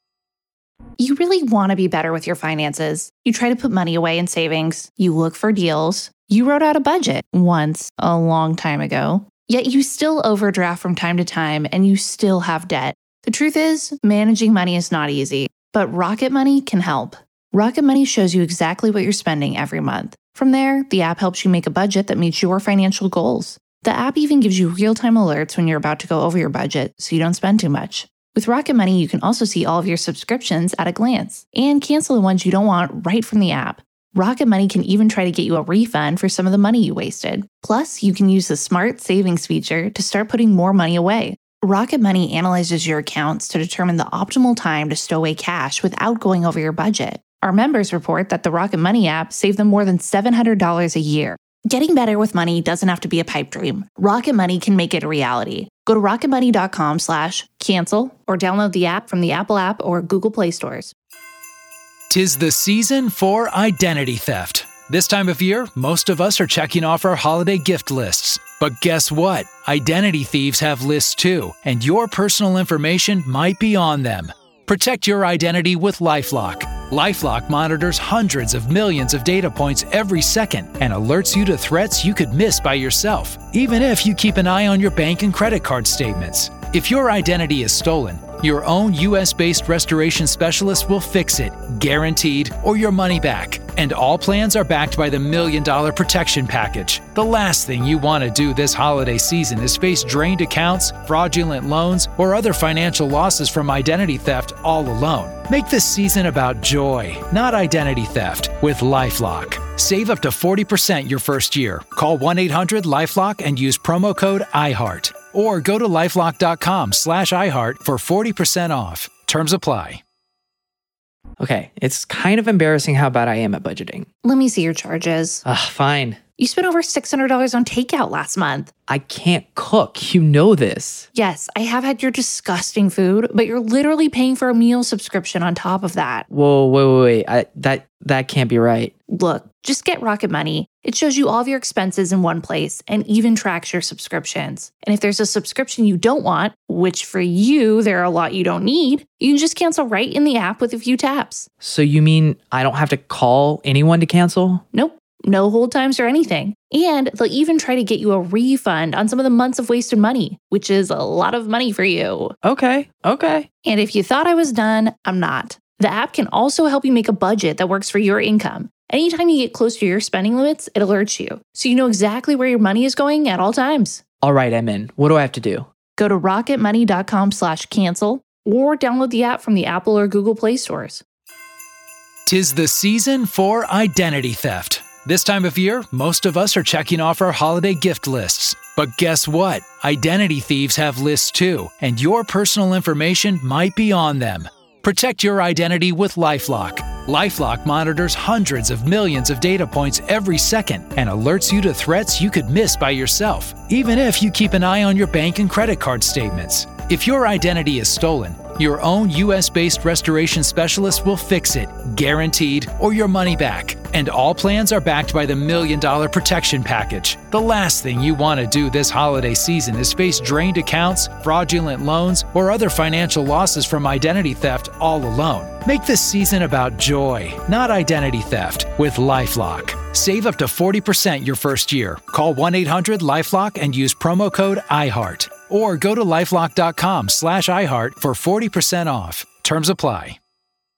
You really want to be better with your finances. You try to put money away in savings. You look for deals. You wrote out a budget once, a long time ago. Yet you still overdraft from time to time and you still have debt. The truth is, managing money is not easy, but Rocket Money can help. Rocket Money shows you exactly what you're spending every month. From there, the app helps you make a budget that meets your financial goals. The app even gives you real-time alerts when you're about to go over your budget so you don't spend too much. With Rocket Money, you can also see all of your subscriptions at a glance and cancel the ones you don't want right from the app. Rocket Money can even try to get you a refund for some of the money you wasted. Plus, you can use the Smart Savings feature to start putting more money away. Rocket Money analyzes your accounts to determine the optimal time to stow away cash without going over your budget. Our members report that the Rocket Money app saved them more than $700 a year. Getting better with money doesn't have to be a pipe dream. Rocket Money can make it a reality. Go to rocketmoney.com/cancel or download the app from the Apple App or Google Play stores. 'Tis the season for identity theft. This time of year, most of us are checking off our holiday gift lists. But guess what? Identity thieves have lists too, and your personal information might be on them. Protect your identity with LifeLock. LifeLock monitors hundreds of millions of data points every second and alerts you to threats you could miss by yourself, even if you keep an eye on your bank and credit card statements. If your identity is stolen, your own U.S.-based restoration specialist will fix it, guaranteed, or your money back. And all plans are backed by the $1 Million Protection Package. The last thing you want to do this holiday season is face drained accounts, fraudulent loans, or other financial losses from identity theft all alone. Make this season about joy, not identity theft, with LifeLock. Save up to 40% your first year. Call 1-800-LifeLock and use promo code IHEART. Or go to lifelock.com/iHeart for 40% off. Terms apply. Okay, it's kind of embarrassing how bad I am at budgeting. Let me see your charges. Fine. You spent over $600 on takeout last month. I can't cook. You know this. Yes, I have had your disgusting food, but you're literally paying for a meal subscription on top of that. Whoa, wait. That can't be right. Look, just get Rocket Money. It shows you all of your expenses in one place and even tracks your subscriptions. And if there's a subscription you don't want, which for you, there are a lot you don't need, you can just cancel right in the app with a few taps. So you mean I don't have to call anyone to cancel? Nope. No hold times or anything. And they'll even try to get you a refund on some of the months of wasted money, which is a lot of money for you. Okay. And if you thought I was done, I'm not. The app can also help you make a budget that works for your income. Anytime you get close to your spending limits, it alerts you, so you know exactly where your money is going at all times. All right, I'm in. What do I have to do? Go to rocketmoney.com/cancel or download the app from the Apple or Google Play stores. 'Tis the season for identity theft. This time of year, most of us are checking off our holiday gift lists. But guess what? Identity thieves have lists too, and your personal information might be on them. Protect your identity with LifeLock. LifeLock monitors hundreds of millions of data points every second and alerts you to threats you could miss by yourself, even if you keep an eye on your bank and credit card statements. If your identity is stolen, your own U.S.-based restoration specialist will fix it, guaranteed, or your money back. And all plans are backed by the $1 Million Protection Package. The last thing you want to do this holiday season is face drained accounts, fraudulent loans, or other financial losses from identity theft all alone. Make this season about joy, not identity theft, with LifeLock. Save up to 40% your first year. Call 1-800-LifeLock and use promo code IHEART. Or go to lifelock.com/iHeart for 40% off. Terms apply.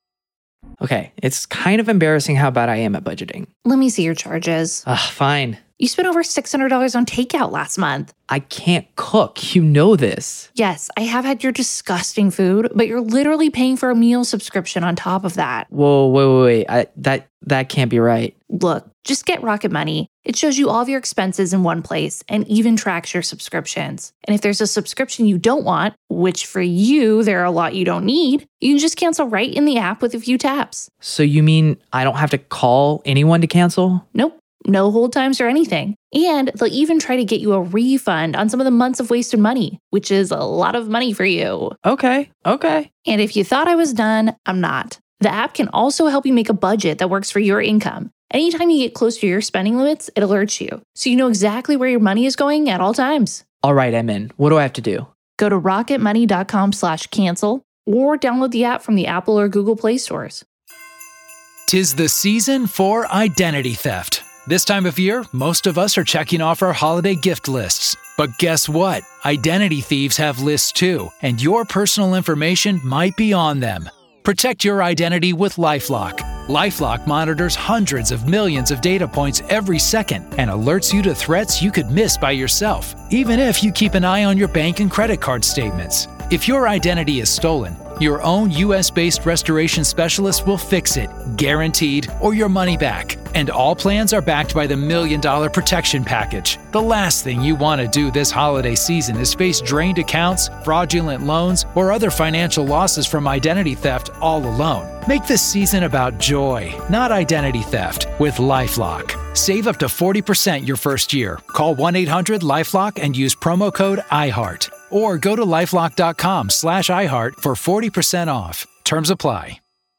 Okay, it's kind of embarrassing how bad I am at budgeting. Let me see your charges. Fine. You spent over $600 on takeout last month. I can't cook. You know this. Yes, I have had your disgusting food, but you're literally paying for a meal subscription on top of that. Whoa, wait. That can't be right. Look, just get Rocket Money. It shows you all of your expenses in one place and even tracks your subscriptions. And if there's a subscription you don't want, which for you, there are a lot you don't need, you can just cancel right in the app with a few taps. So you mean I don't have to call anyone to cancel? Nope. No hold times or anything. And they'll even try to get you a refund on some of the months of wasted money, which is a lot of money for you. Okay. And if you thought I was done, I'm not. The app can also help you make a budget that works for your income. Anytime you get close to your spending limits, it alerts you, so you know exactly where your money is going at all times. All right, I'm in. What do I have to do? Go to rocketmoney.com/cancel or download the app from the Apple or Google Play stores. 'Tis the season for identity theft. This time of year, most of us are checking off our holiday gift lists. But guess what? Identity thieves have lists too, and your personal information might be on them. Protect your identity with LifeLock. LifeLock monitors hundreds of millions of data points every second and alerts you to threats you could miss by yourself, even if you keep an eye on your bank and credit card statements. If your identity is stolen, your own US-based restoration specialist will fix it, guaranteed, or your money back. And all plans are backed by the $1 Million Protection Package. The last thing you want to do this holiday season is face drained accounts, fraudulent loans, or other financial losses from identity theft all alone. Make this season about joy, not identity theft, with LifeLock. Save up to 40% your first year. Call 1-800-LifeLock and use promo code IHEART. Or go to lifelock.com/iHeart for 40% off. Terms apply.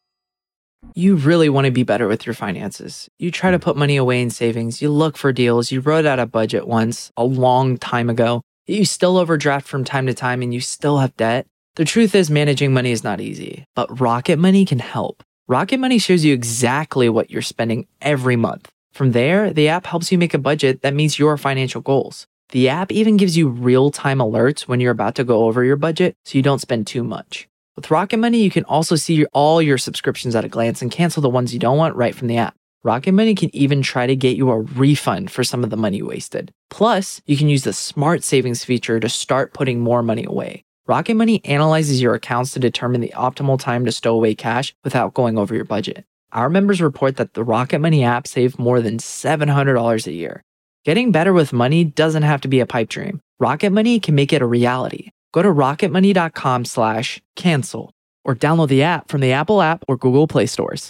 You really want to be better with your finances. You try to put money away in savings. You look for deals. You wrote out a budget once, a long time ago. You still overdraft from time to time and you still have debt. The truth is, managing money is not easy, but Rocket Money can help. Rocket Money shows you exactly what you're spending every month. From there, the app helps you make a budget that meets your financial goals. The app even gives you real-time alerts when you're about to go over your budget so you don't spend too much. With Rocket Money, you can also see all your subscriptions at a glance and cancel the ones you don't want right from the app. Rocket Money can even try to get you a refund for some of the money wasted. Plus, you can use the Smart Savings feature to start putting more money away. Rocket Money analyzes your accounts to determine the optimal time to stow away cash without going over your budget. Our members report that the Rocket Money app saved more than $700 a year. Getting better with money doesn't have to be a pipe dream. Rocket Money can make it a reality. Go to rocketmoney.com/cancel or download the app from the Apple app or Google Play stores.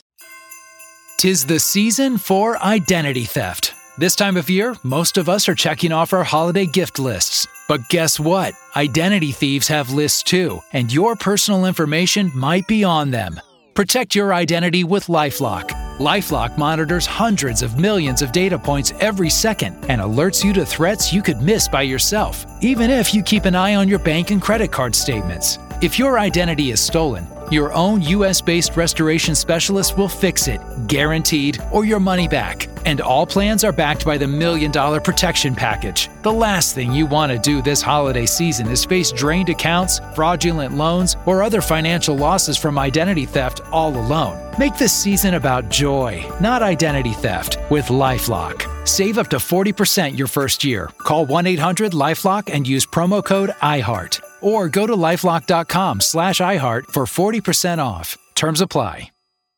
'Tis the season for identity theft. This time of year, most of us are checking off our holiday gift lists. But guess what? Identity thieves have lists too, and your personal information might be on them. Protect your identity with LifeLock. LifeLock monitors hundreds of millions of data points every second and alerts you to threats you could miss by yourself, even if you keep an eye on your bank and credit card statements. If your identity is stolen, your own US-based restoration specialist will fix it, guaranteed, or your money back. And all plans are backed by the $1 Million Protection Package. The last thing you want to do this holiday season is face drained accounts, fraudulent loans, or other financial losses from identity theft all alone. Make this season about joy, not identity theft, with LifeLock. Save up to 40% your first year. Call 1-800-LifeLock and use promo code IHEART. Or go to lifelock.com/iHeart for 40% off. Terms apply.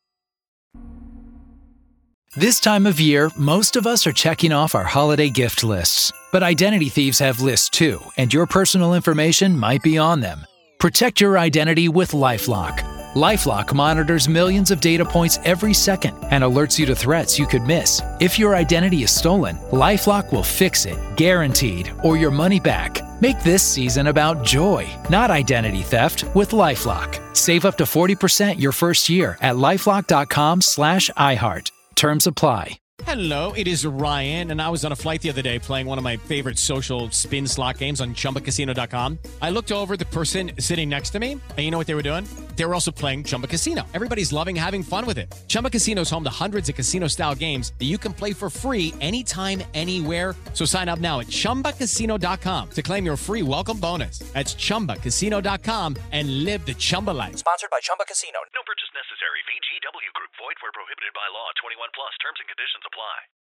This time of year, most of us are checking off our holiday gift lists. But identity thieves have lists too, and your personal information might be on them. Protect your identity with LifeLock. LifeLock monitors millions of data points every second and alerts you to threats you could miss. If your identity is stolen, LifeLock will fix it, guaranteed, or your money back. Make this season about joy, not identity theft, with LifeLock. Save up to 40% your first year at lifelock.com/iHeart. Terms apply. Hello, it is Ryan, and I was on a flight the other day playing one of my favorite social spin slot games on ChumbaCasino.com. I looked over at the person sitting next to me, and you know what they were doing? They were also playing Chumba Casino. Everybody's loving having fun with it. Chumba Casino is home to hundreds of casino-style games that you can play for free anytime, anywhere. So sign up now at ChumbaCasino.com to claim your free welcome bonus. That's ChumbaCasino.com and live the Chumba life. Sponsored by Chumba Casino. No purchase necessary. VGW Group. Void where prohibited by law. 21 plus. Terms and conditions apply.